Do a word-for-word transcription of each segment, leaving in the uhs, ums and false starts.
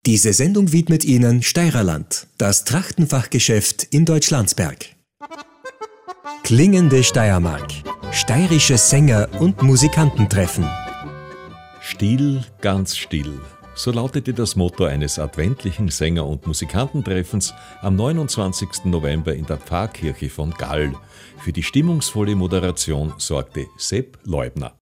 Diese Sendung widmet Ihnen Steirerland, das Trachtenfachgeschäft in Deutschlandsberg. Klingende Steiermark. Steirische Sänger und Musikanten treffen. Still, ganz still. So lautete das Motto eines adventlichen Sänger- und Musikantentreffens am neunundzwanzigsten November in der Pfarrkirche von Gall. Für die stimmungsvolle Moderation sorgte Sepp Leubner.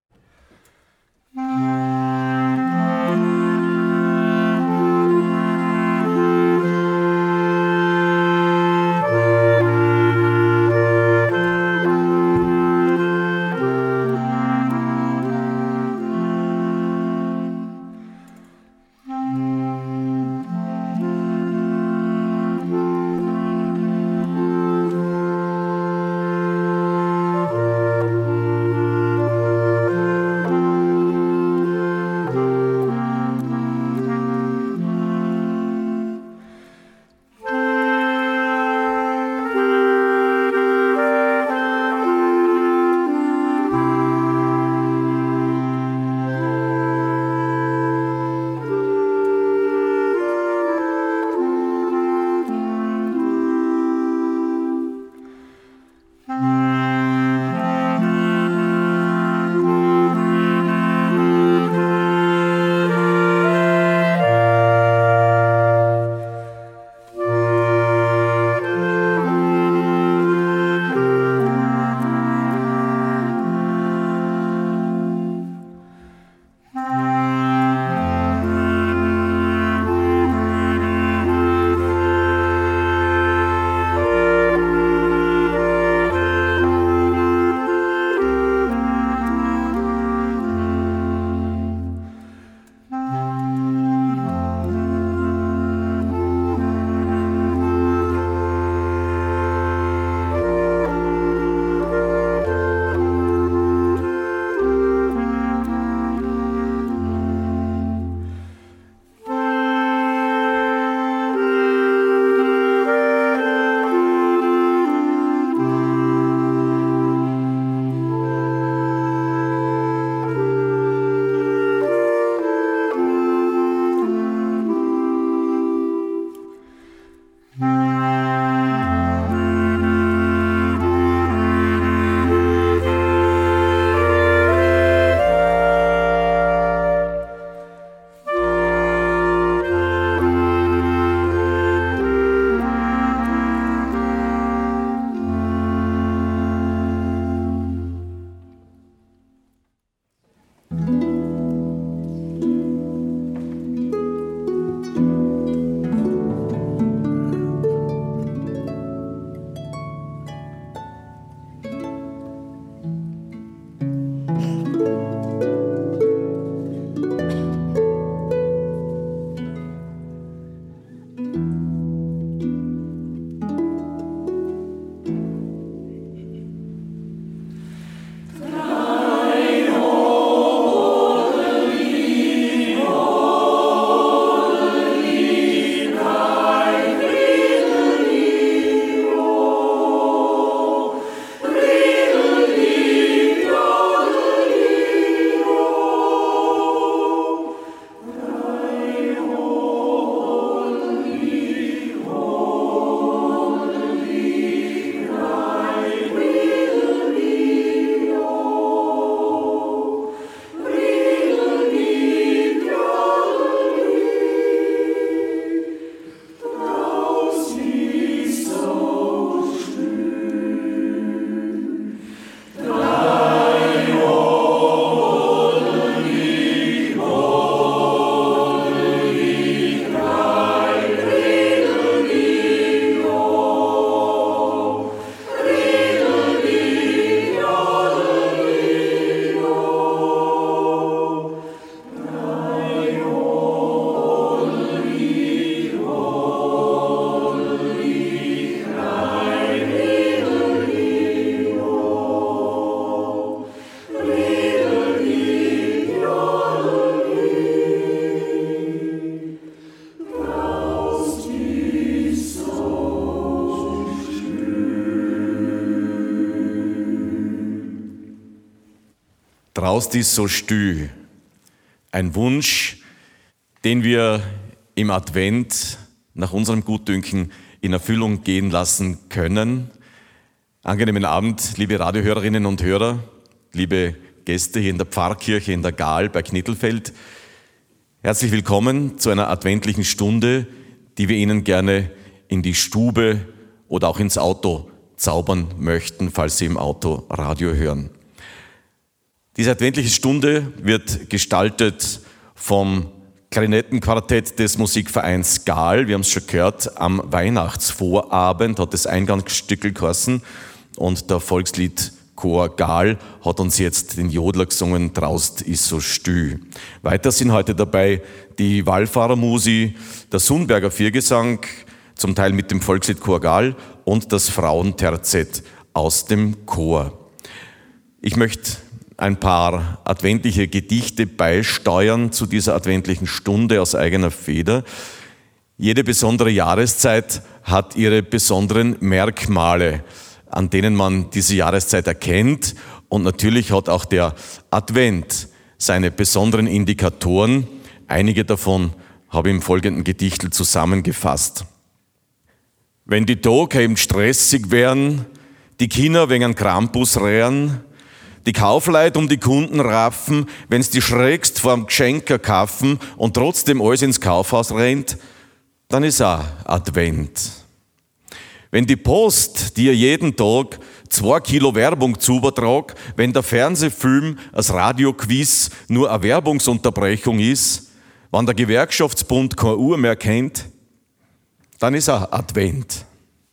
Draußen ist so still. Ein Wunsch, den wir im Advent nach unserem Gutdünken in Erfüllung gehen lassen können. Angenehmen Abend, liebe Radiohörerinnen und Hörer, liebe Gäste hier in der Pfarrkirche in der Gaal bei Knittelfeld. Herzlich willkommen zu einer adventlichen Stunde, die wir Ihnen gerne in die Stube oder auch ins Auto zaubern möchten, falls Sie im Auto Radio hören. Diese adventliche Stunde wird gestaltet vom Klarinettenquartett des Musikvereins Gaal. Wir haben es schon gehört, am Weihnachtsvorabend hat das Eingangsstückel geheißen und der Volksliedchor Gaal hat uns jetzt den Jodler gesungen, Traust ist so stü. Weiter sind heute dabei die Wallfahrermusi, der Sundberger Viergesang, zum Teil mit dem Volksliedchor Gaal und das Frauenterzett aus dem Chor. Ich möchte ein paar adventliche Gedichte beisteuern zu dieser adventlichen Stunde aus eigener Feder. Jede besondere Jahreszeit hat ihre besonderen Merkmale, an denen man diese Jahreszeit erkennt. Und natürlich hat auch der Advent seine besonderen Indikatoren. Einige davon habe ich im folgenden Gedichtel zusammengefasst. Wenn die Tage eben stressig wären, die Kinder wegen einem Krampus rehren, die Kaufleute um die Kunden raffen, wenn's die schrägst vorm Geschenker kaufen und trotzdem alles ins Kaufhaus rennt, dann ist auch Advent. Wenn die Post dir jeden Tag zwei Kilo Werbung zuübertragt, wenn der Fernsehfilm als Radioquiz nur eine Werbungsunterbrechung ist, wenn der Gewerkschaftsbund keine Uhr mehr kennt, dann ist auch Advent.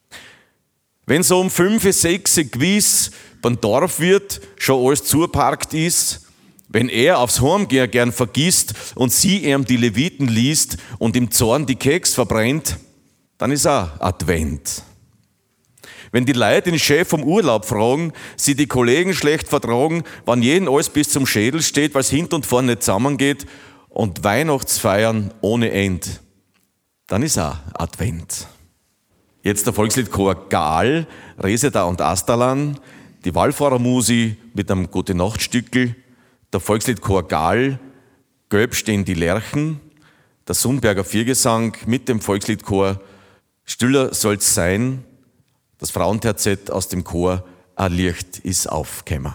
Wenn so um fünf, sechs gewiss beim Dorfwirt schon alles zugeparkt ist, wenn er aufs Heimgehen gern vergisst und sie ihm die Leviten liest und im Zorn die Keks verbrennt, dann ist auch Advent. Wenn die Leute den Chef vom Urlaub fragen, sie die Kollegen schlecht vertragen, wann jeden alles bis zum Schädel steht, weil es hinten und vorne nicht zusammengeht und Weihnachtsfeiern ohne End, dann ist auch Advent. Jetzt der Volksliedchor Gaal, Reseda und Astalan, die Wallfahrermusi mit einem Gute-Nacht-Stückel, der Volksliedchor Gaal, Gelb stehen die Lerchen, der Sundberger Viergesang mit dem Volksliedchor Stiller soll's sein, das Frauenterzett aus dem Chor Ein Licht ist aufgekommen.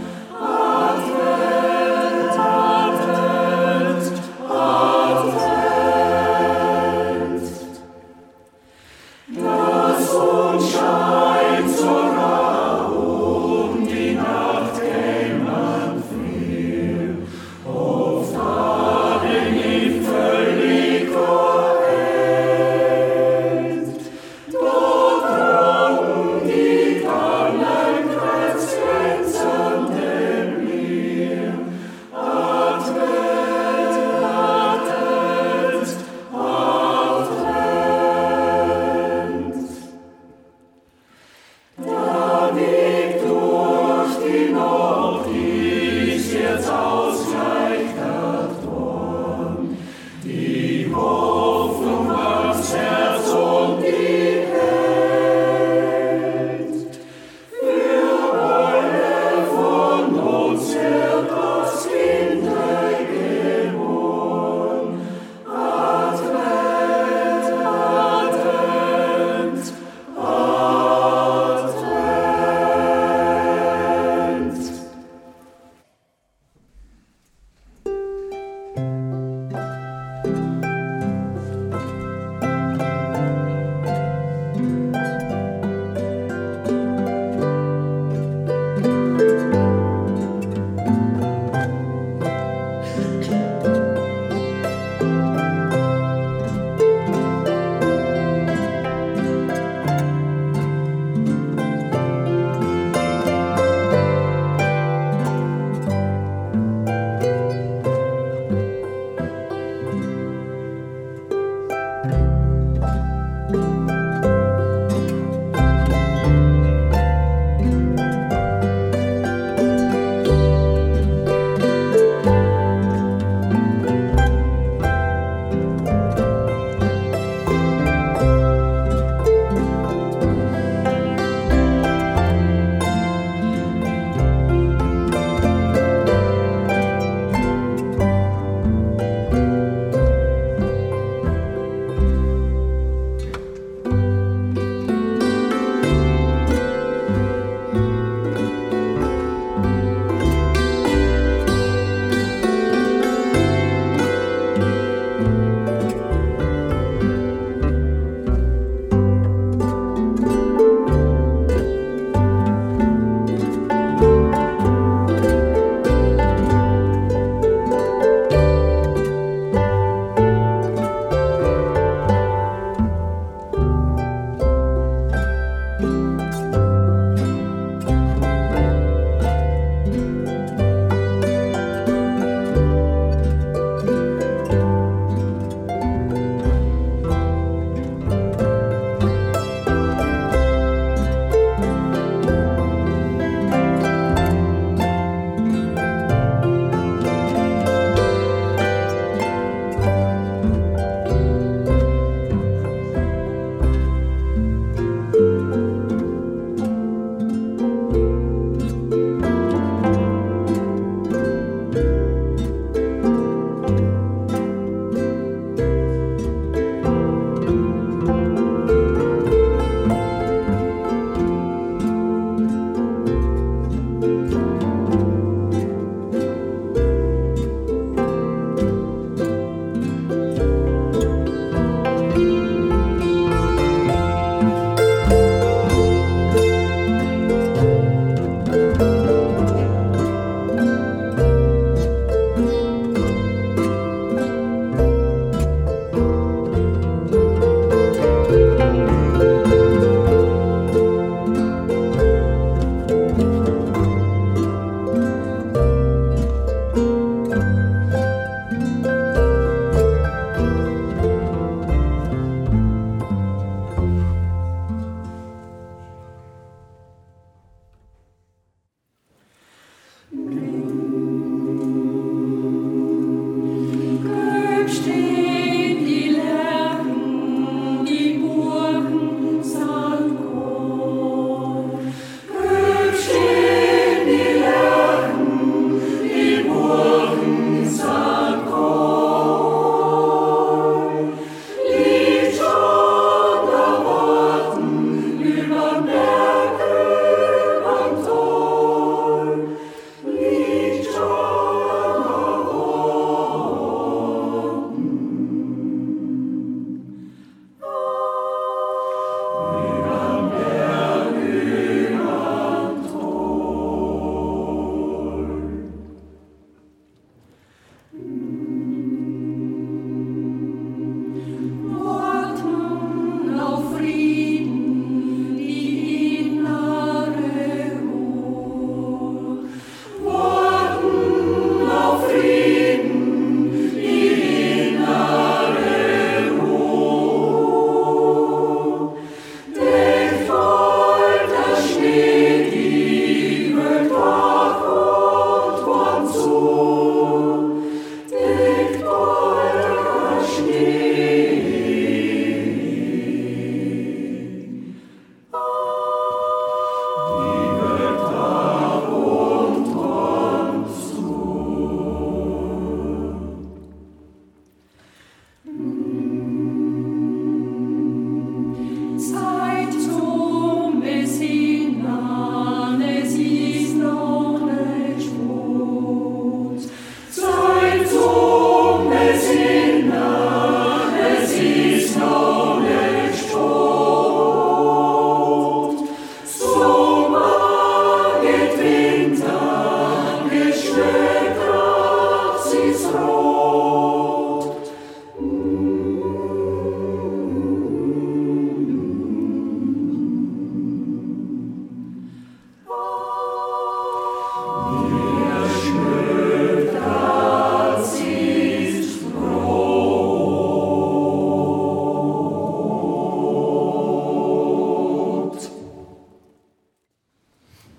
Advent,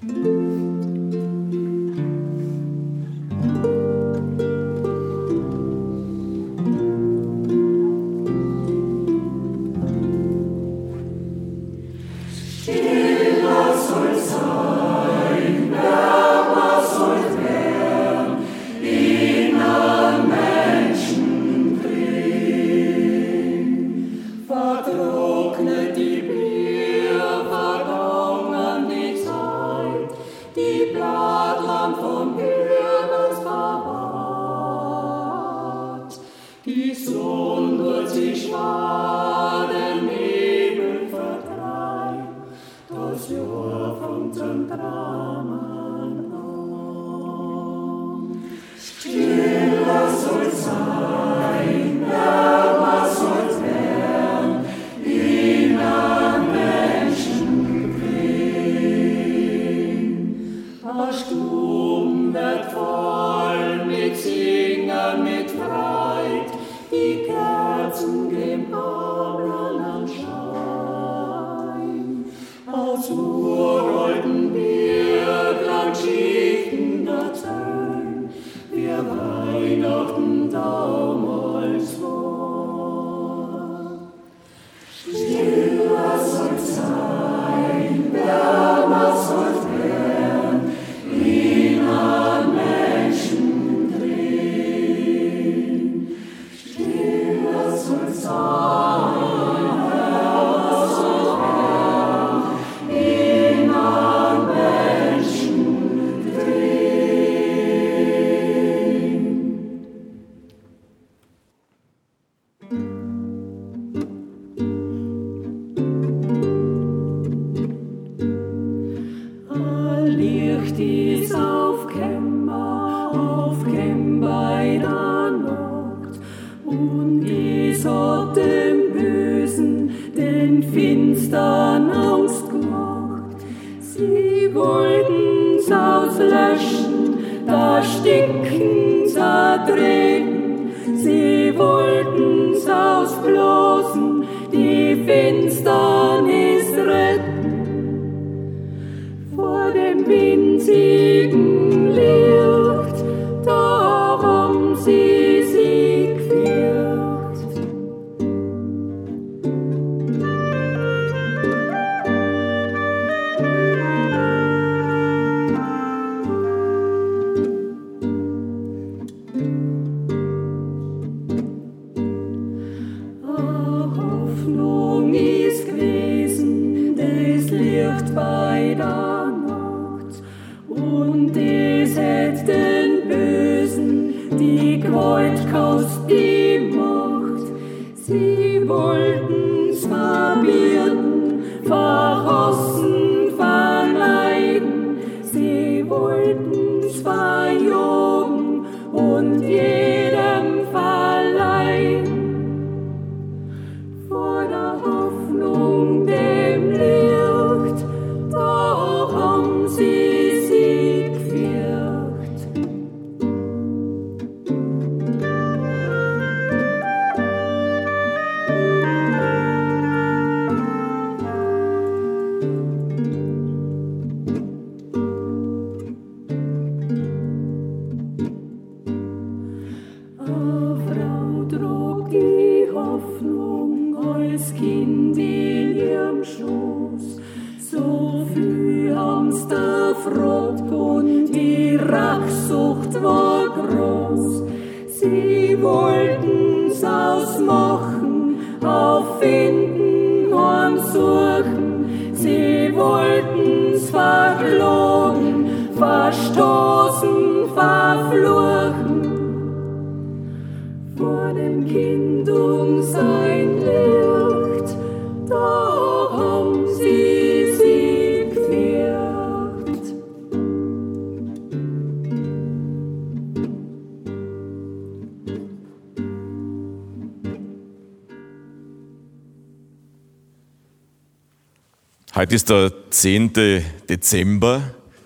Heute ist der zehnte Dezember.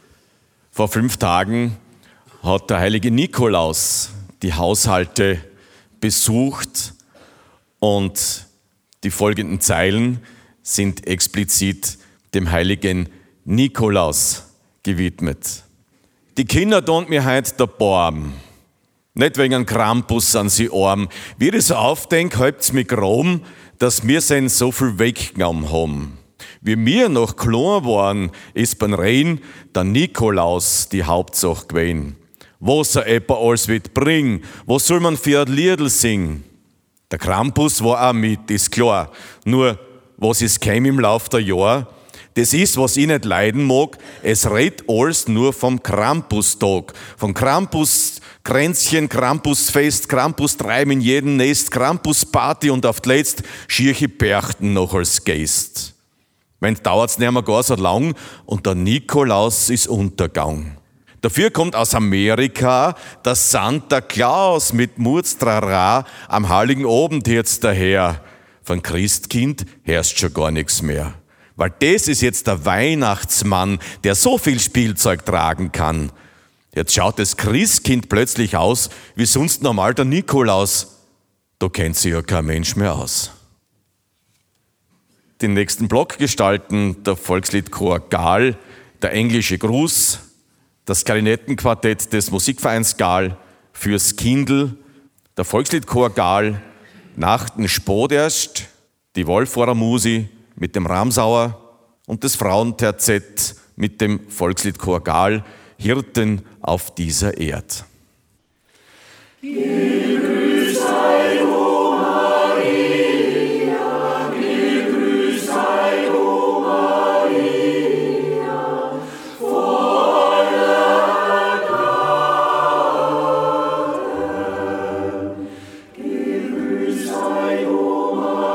Vor fünf Tagen hat der heilige Nikolaus die Haushalte besucht und die folgenden Zeilen sind explizit dem heiligen Nikolaus gewidmet. Die Kinder tun mir heut der Borm. Nicht wegen einem Krampus sind sie arm. Wie ich so aufdenk, halbt's mich grom, dass wir sen so viel weggenommen haben. Wie wir noch klein waren, ist beim Rhein der Nikolaus die Hauptsache gewesen. Was er etwa alles wird bringen, was soll man für ein Liedl singen? Der Krampus war auch mit, ist klar. Nur, was ist keim im Lauf der Jahr? Das ist, was ich nicht leiden mag, es redet alles nur vom Krampustag. Vom Krampuskränzchen, Krampusfest, Krampustreiben in jedem Nest, Krampusparty und auf die Letzt schierche Berchten noch als Geist. Wenn dauert's nicht mehr gar so lang und der Nikolaus ist Untergang. Dafür kommt aus Amerika der Santa Claus mit Murztrara am Heiligen Abend jetzt daher. Von Christkind hörst schon gar nichts mehr. Weil das ist jetzt der Weihnachtsmann, der so viel Spielzeug tragen kann. Jetzt schaut das Christkind plötzlich aus, wie sonst normal der Nikolaus. Da kennt sich ja kein Mensch mehr aus. Den nächsten Block gestalten der Volksliedchor Gahl, der englische Gruß, das Klarinettenquartett des Musikvereins Gahl, fürs Kindl, der Volksliedchor Gahl, nach den Spoderst, die Wolfvorer Musi mit dem Ramsauer und das Frauenterzett mit dem Volksliedchor Gahl, Hirten auf dieser Erd. Gegrüßt sei du, Maria, gegrüßt sei du, Maria, voller Gnade. Gegrüßt sei du,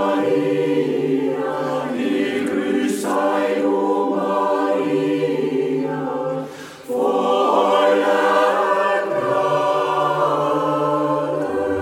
Maria, gegrüßt sei du, Maria, voller Gnade.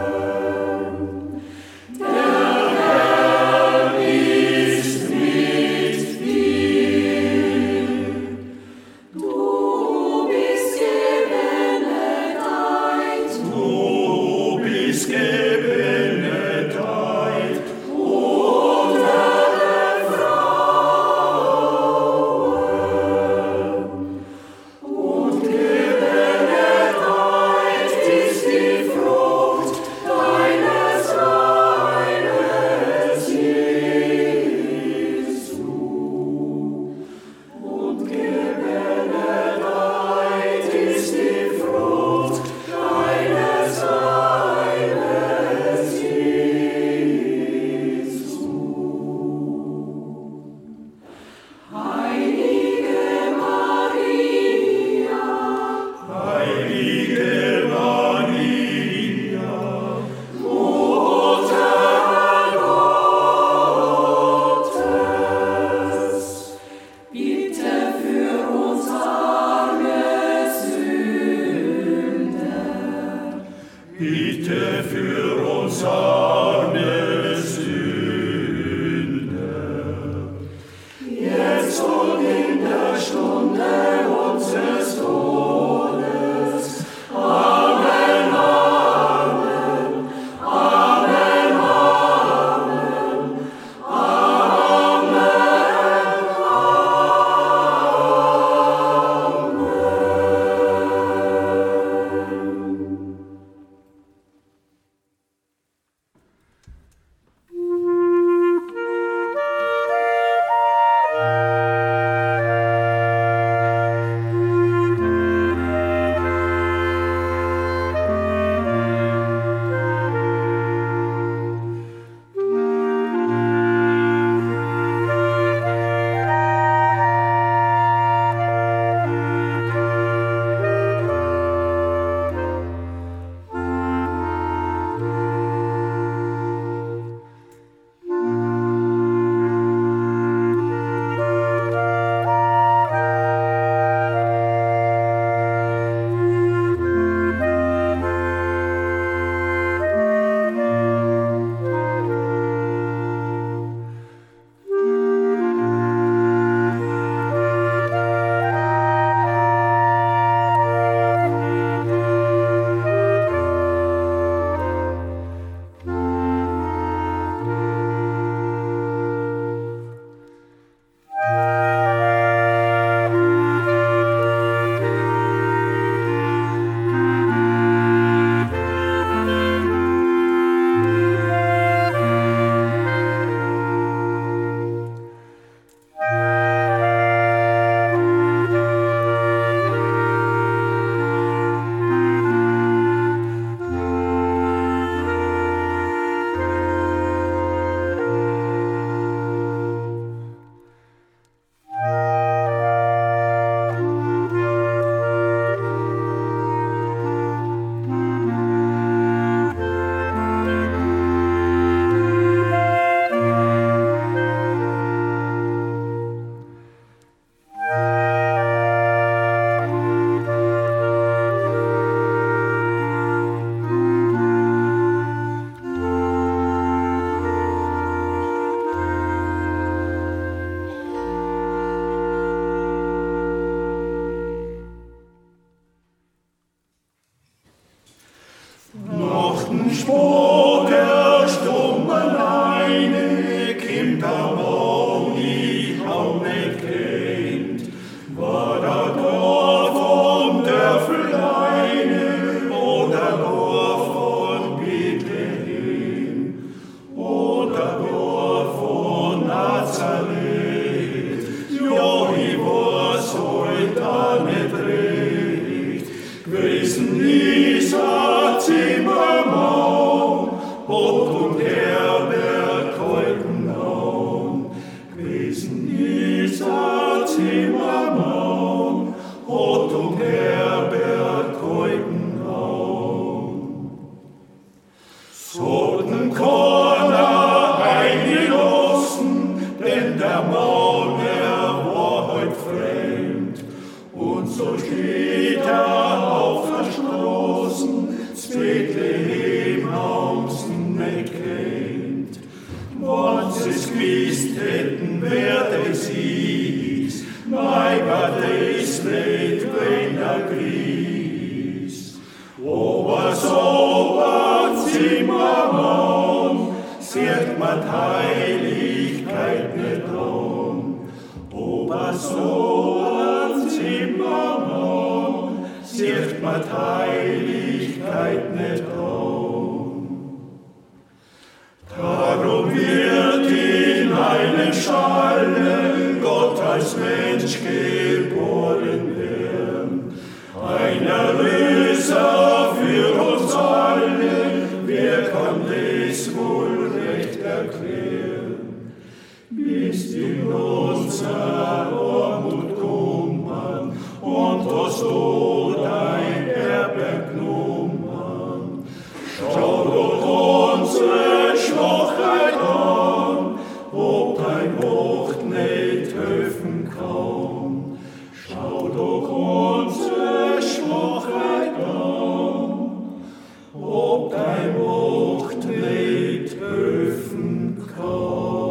wo der Stummen eine kommt am Morgen, ich auch nicht kennt, war da Dorf um Dörfeleine oder Dorf von Bethlehem oder Dorf von Nazareth. Jo, ich war's heute auch nicht recht, gewesen ist ein Zimmermann, Ott und Herbert Kolkenau. Gewesen ist ein Zimmermann, Ott und Herbert Kolkenau. Sollten keiner eingelassen, denn der Mann, er war heut fremd. Und so steht er auf der Straßen, z Bethlehem außen nicht kennt. Wenn sie's gewusst hätten, wer das ist, nein, war das nicht, wenn er grießt. Aber so ein Zimmermann, sieht man die Heiligkeit nicht an. Aber so ein Zimmermann, sieht man die Heiligkeit nicht an. Darum wird in einem Schalle Gott als Mensch geboren werden. Ein Erlöser für uns alle, wer kann das wohl recht erklären? Bist in unser Armut kommen und hast du dein Erbe genommen. Schau doch unsere Schwachheit an, ob dein Wort nicht helfen kann. Schau doch unsere Schwachheit an, ob dein Wort nicht helfen kann.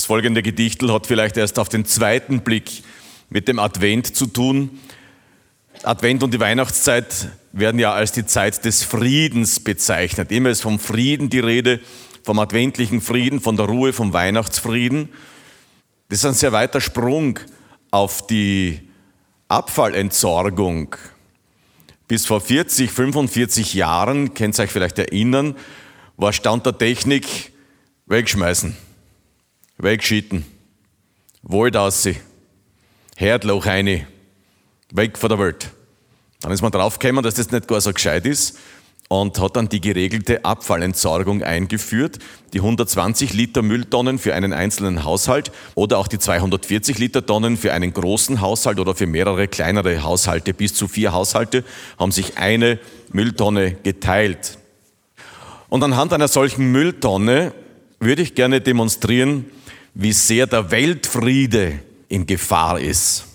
Das folgende Gedichtel hat vielleicht erst auf den zweiten Blick mit dem Advent zu tun. Advent und die Weihnachtszeit werden ja als die Zeit des Friedens bezeichnet. Immer ist vom Frieden die Rede, vom adventlichen Frieden, von der Ruhe, vom Weihnachtsfrieden. Das ist ein sehr weiter Sprung auf die Abfallentsorgung. Bis vor vierzig, fünfundvierzig Jahren, könnt ihr euch vielleicht erinnern, war Stand der Technik wegschmeißen, wegschütten, Wald aussehen, Herdloch rein, weg von der Welt. Dann ist man draufgekommen, dass das nicht gar so gescheit ist und hat dann die geregelte Abfallentsorgung eingeführt. Die hundertzwanzig Liter Mülltonnen für einen einzelnen Haushalt oder auch die zweihundertvierzig Liter Tonnen für einen großen Haushalt oder für mehrere kleinere Haushalte, bis zu vier Haushalte, haben sich eine Mülltonne geteilt. Und anhand einer solchen Mülltonne würde ich gerne demonstrieren, wie sehr der Weltfriede in Gefahr ist.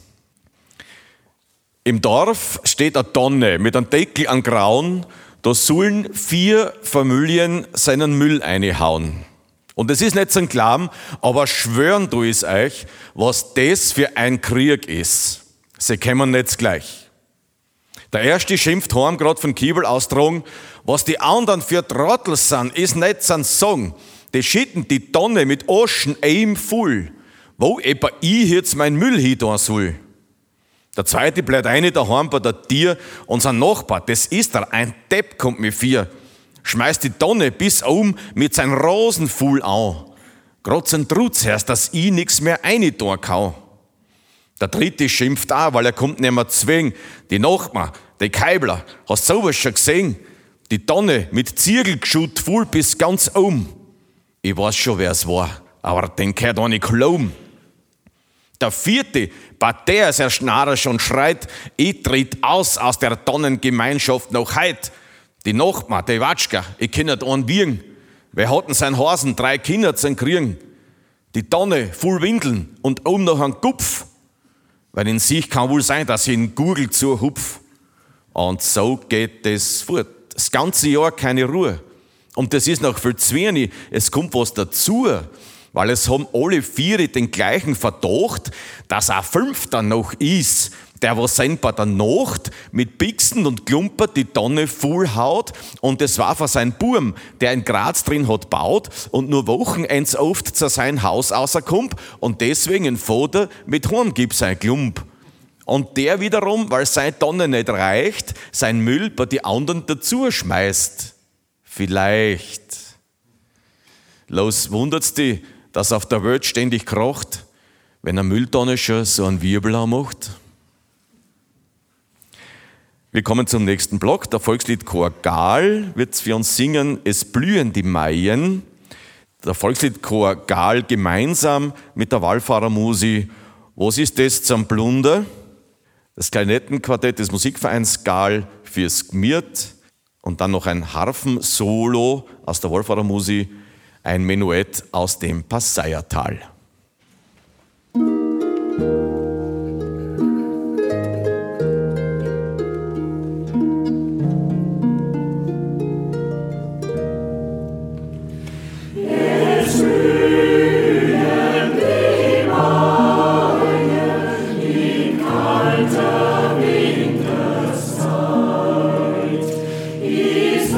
Im Dorf steht eine Tonne mit einem Deckel an Grauen, da sollen vier Familien seinen Müll einhauen. Und es ist nicht so ein Klamm, aber schwören tu es euch, was das für ein Krieg ist. Sie kommen nicht gleich. Der erste schimpft heim gerade von Kiebel austragen, was die anderen für Trottel sind, ist nicht so ein Song. Die schütten die Tonne mit Oschen eim voll, wo etwa ich jetzt mein Müll hin tun soll. Der zweite bleibt eine daheim bei der Tier und sein Nachbar, das ist er, ein Depp kommt mit vier, schmeißt die Tonne bis oben mit seinem Rosenfuhl an. Grad sein Trutz herrscht, dass ich nix mehr rein tun kann. Der dritte schimpft auch, weil er kommt nicht mehr zwingen. Die Nachbar, die Keibler, hast du sowas schon gesehen? Die Tonne mit Ziegelgeschutt voll bis ganz oben. Ich weiß schon, wer es war, aber den gehört auch nicht glauben. Der vierte, bei der ist er schnarrisch und schreit, ich tritt aus aus der Tonnengemeinschaft noch heut. Die Nachbar, die Watschka, ich kann nicht einen wiegen. Wer hat denn sein Hasen, drei Kinder zu kriegen? Die Tonne voll Windeln und oben noch ein Kupf. Weil in sich kann wohl sein, dass ich in Gurgel zur hupf. Und so geht es fort. Das ganze Jahr keine Ruhe. Und das ist noch viel zu wenig. Es kommt was dazu. Weil es haben alle vier den gleichen Verdacht, dass ein Fünfter noch ist, der was sein bei der Nacht mit Pixen und Klumpert die Tonne voll haut und das war für sein Burm, der in Graz drin hat baut und nur Wochenends oft zu sein Haus rauskommt und deswegen ein Vater mit heim gibt sein Klump. Und der wiederum, weil seine Tonne nicht reicht, sein Müll bei die anderen dazu schmeißt. Vielleicht. Los, wundert's dich, dass auf der Welt ständig kracht, wenn eine Mülltonne schon so einen Wirbel macht? Wir kommen zum nächsten Block. Der Volksliedchor Gaal wird für uns singen, es blühen die Maien. Der Volksliedchor Gaal gemeinsam mit der Wallfahrermusi. Was ist das zum Blunder? Das Klarinettenquartett des Musikvereins Gaal fürs Gmirt und dann noch ein Harfensolo aus der Wallfahrermusi, ein Menuett aus dem Passeiertal.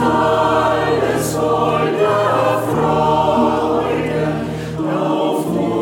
Auf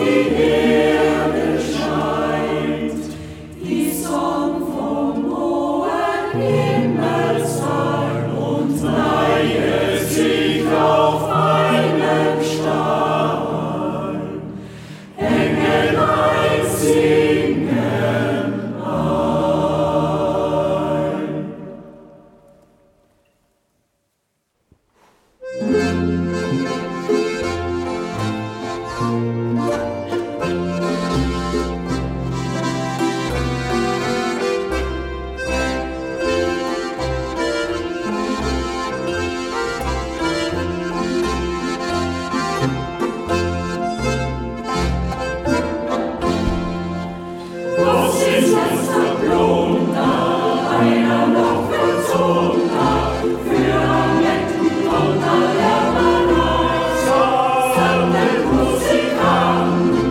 Musik an.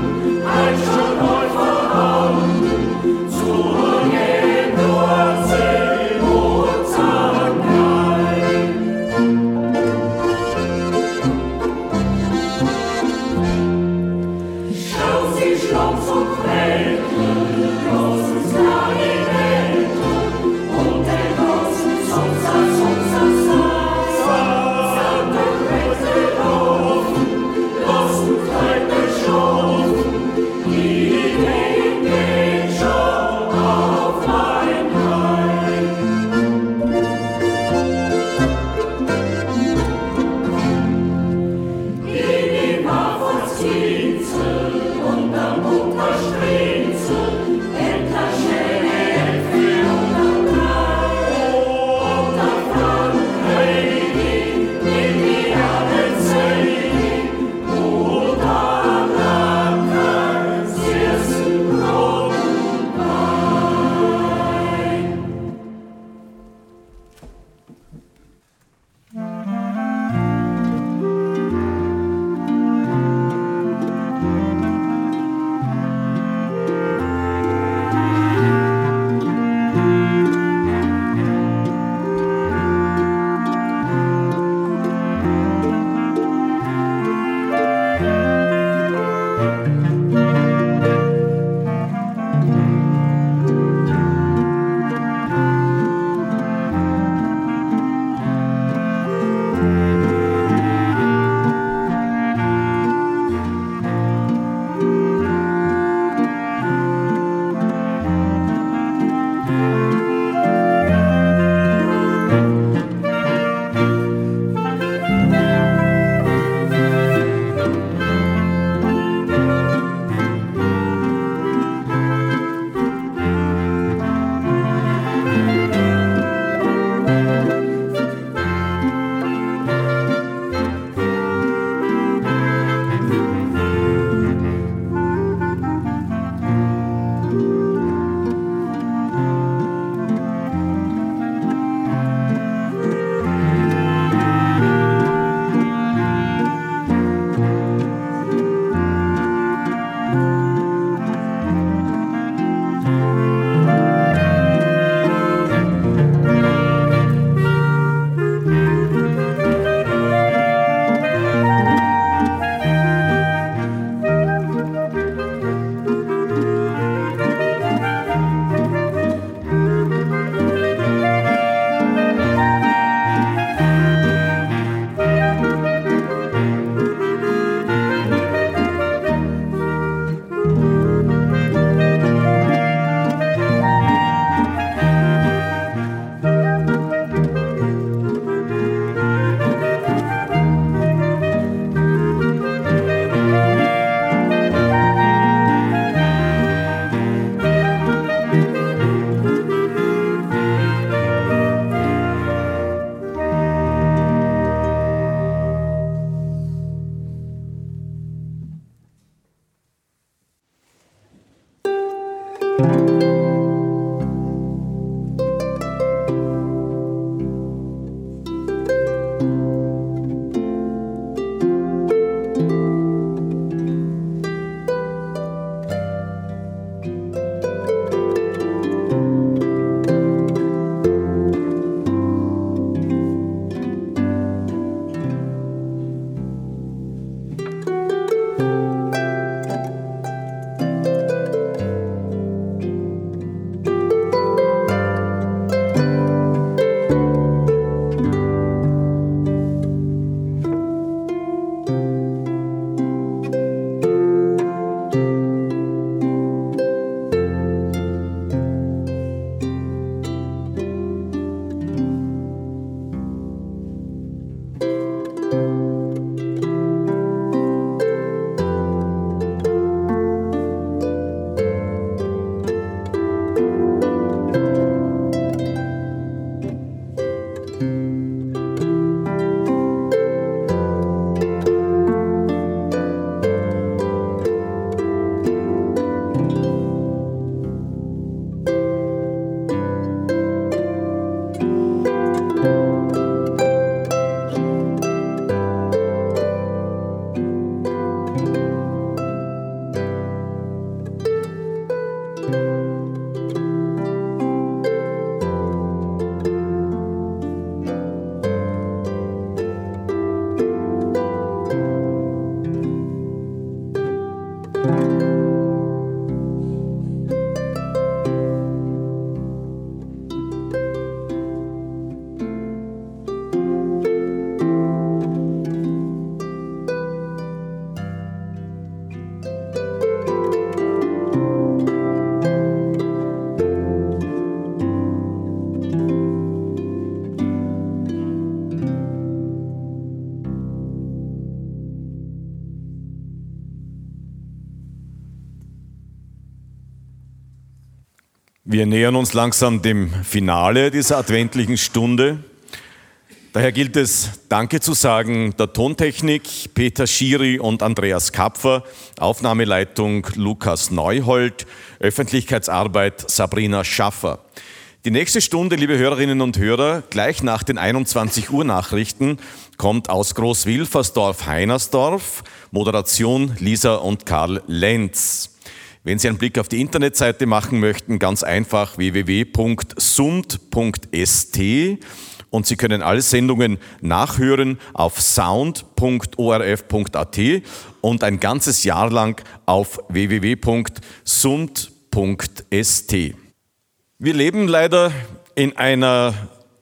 Wir nähern uns langsam dem Finale dieser adventlichen Stunde. Daher gilt es, Danke zu sagen der Tontechnik Peter Schiri und Andreas Kapfer, Aufnahmeleitung Lukas Neuhold, Öffentlichkeitsarbeit Sabrina Schaffer. Die nächste Stunde, liebe Hörerinnen und Hörer, gleich nach den einundzwanzig Uhr Nachrichten, kommt aus Großwilfersdorf-Heinersdorf, Moderation Lisa und Karl Lenz. Wenn Sie einen Blick auf die Internetseite machen möchten, ganz einfach w w w punkt sund punkt s t und Sie können alle Sendungen nachhören auf sound punkt o r f punkt a t und ein ganzes Jahr lang auf w w w punkt sund punkt s t. Wir leben leider in einer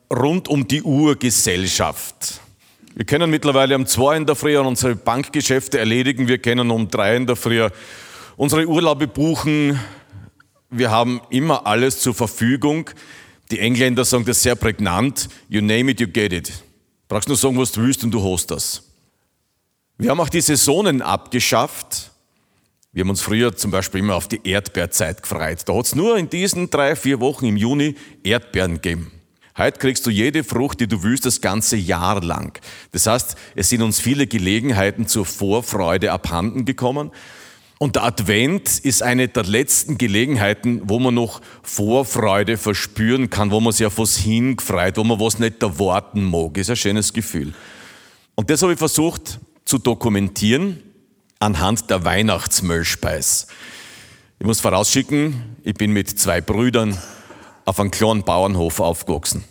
Rund-um-die-Uhr-Gesellschaft. Wir können mittlerweile um zwei in der Früh unsere Bankgeschäfte erledigen, wir können um drei in der Früh unsere Urlaube buchen. Wir haben immer alles zur Verfügung. Die Engländer sagen das sehr prägnant. You name it, you get it. Du brauchst nur sagen, was du willst und du hast das. Wir haben auch die Saisonen abgeschafft. Wir haben uns früher zum Beispiel immer auf die Erdbeerzeit gefreut. Da hat es nur in diesen drei, vier Wochen im Juni Erdbeeren gegeben. Heute kriegst du jede Frucht, die du willst, das ganze Jahr lang. Das heißt, es sind uns viele Gelegenheiten zur Vorfreude abhanden gekommen. Und der Advent ist eine der letzten Gelegenheiten, wo man noch Vorfreude verspüren kann, wo man sich auf was hingefreut, wo man was nicht erwarten mag. Das ist ein schönes Gefühl. Und das habe ich versucht zu dokumentieren anhand der Weihnachtsmehlspeis. Ich muss vorausschicken, ich bin mit zwei Brüdern auf einem kleinen Bauernhof aufgewachsen.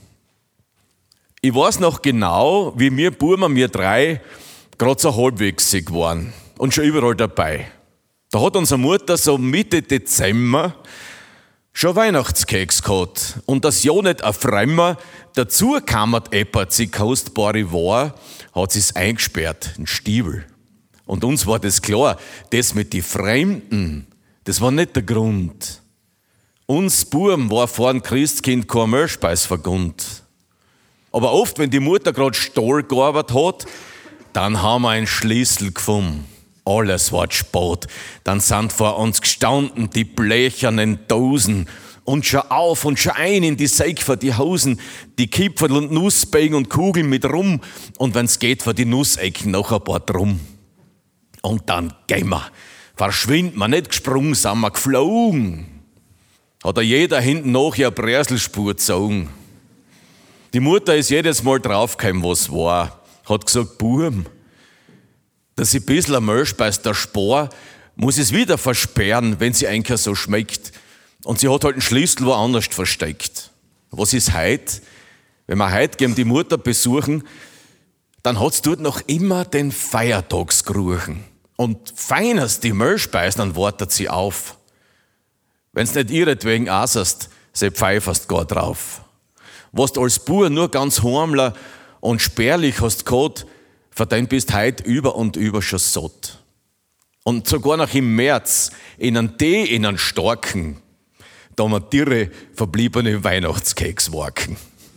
Ich weiß noch genau, wie wir Burmen, wir drei, gerade so halbwegsig waren und schon überall dabei. Da hat unsere Mutter so Mitte Dezember schon Weihnachtskeks gehabt. Und das ja nicht ein Fremder, dazu kammert eppert sie kostbare war, hat sie es eingesperrt, ein Stiebel. Und uns war das klar, das mit den Fremden, das war nicht der Grund. Uns Buben war vor dem Christkind kein Mehlspeis vergund. Aber oft, wenn die Mutter gerade Stall gearbeitet hat, dann haben wir einen Schlüssel gefunden. Alles war spät. Dann sind vor uns gestanden die blechernen Dosen und schon auf und schon ein in die Seifer, die Hosen, die Kipferl und Nussbeigen und Kugeln mit Rum und wenn's geht, für die Nussecken noch ein paar drum. Und dann gehen wir. Verschwinden wir, nicht gesprungen, sind wir geflogen. Hat er jeder hinten nach ja Bräselspur gezogen. Die Mutter ist jedes Mal draufgekommen, was war. Hat gesagt, Buben, dass ich ein bisschen ein Mehlspeis der Spar, muss es wieder versperren, wenn sie eigentlich so schmeckt. Und sie hat halt einen Schlüssel woanders versteckt. Was ist heute? Wenn wir heute gehen, die Mutter besuchen, dann hat es dort noch immer den Feiertagsgeruchen. Und feinerst die Mehlspeis, dann wartet sie auf. Wenn's nicht ihretwegen aussehst, sie pfeiferst gar drauf. Was du als Bauer nur ganz heimler und spärlich hast gehabt, für den bist heute über und über schon satt. Und sogar noch im März in einen Tee, in einen starken, da haben wir dirre verbliebene Weihnachtskeks wacken.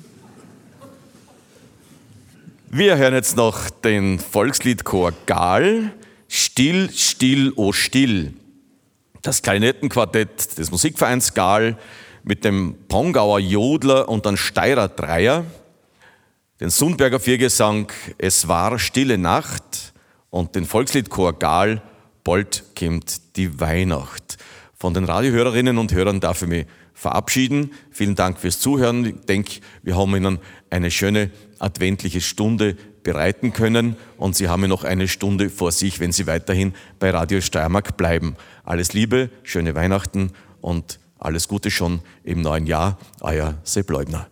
Wir hören jetzt noch den Volksliedchor Gahl, Still, still, o still. Das Klarinettenquartett des Musikvereins Gahl mit dem Pongauer Jodler und einem Steirer Dreier. Den Sundberger Viergesang Es war stille Nacht und den Volksliedchor Gahl Bald kommt die Weihnacht. Von den Radiohörerinnen und Hörern darf ich mich verabschieden. Vielen Dank fürs Zuhören. Ich denke, wir haben Ihnen eine schöne adventliche Stunde bereiten können und Sie haben ja noch eine Stunde vor sich, wenn Sie weiterhin bei Radio Steiermark bleiben. Alles Liebe, schöne Weihnachten und alles Gute schon im neuen Jahr. Euer Sepp Leubner.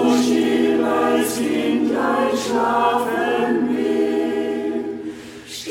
Schlafen will.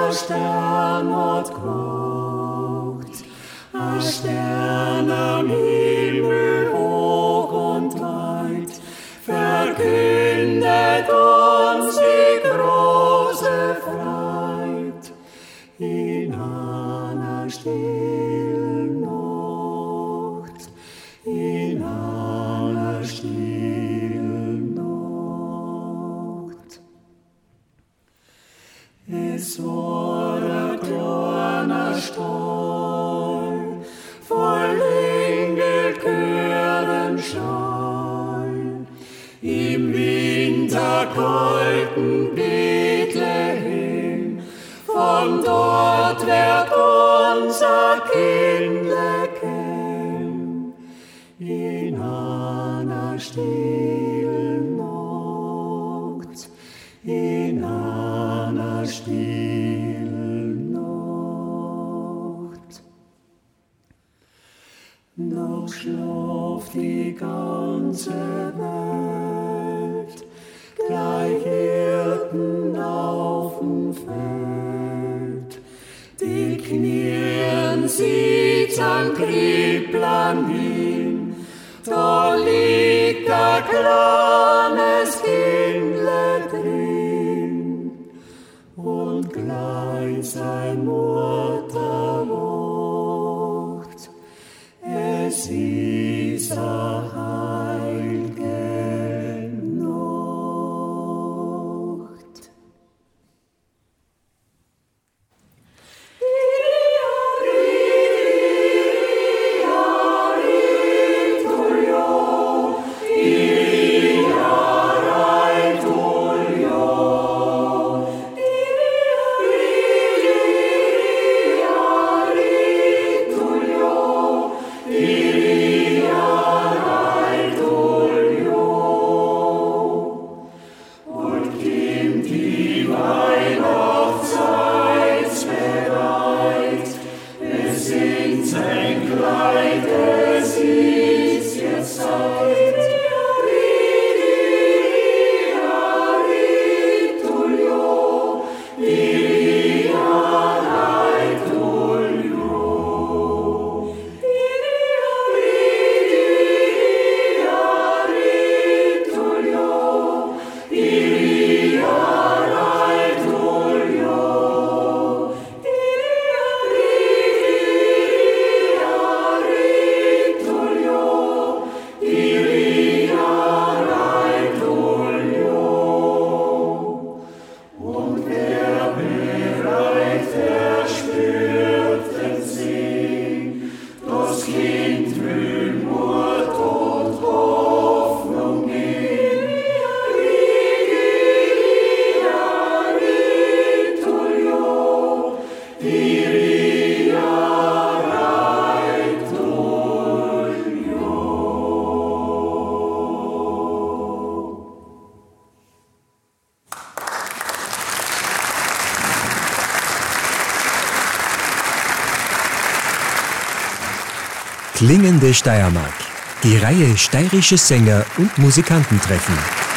ein Stern hat gewacht, ein Stern am Himmel hoch und weit, verkündet uns die große Freude in einer stillen Nacht, in einer stillen Nacht. Es war ein kleiner Stall, voll Engelchörenschall, im winterkalten Bethlehem, von dort wird unser Kindle käm, in einer stillen Nacht, in einer stillen Nacht. Noch schlaft die ganze Welt, gleich Hirten auf dem Feld. Die knien sich am Kripplein hin, da liegt ein kleines Kindle drin, und gleich sein Mutter wacht, es ist eine heilige Nacht. Klingende Steiermark. Die Reihe steirische Sänger und Musikanten treffen.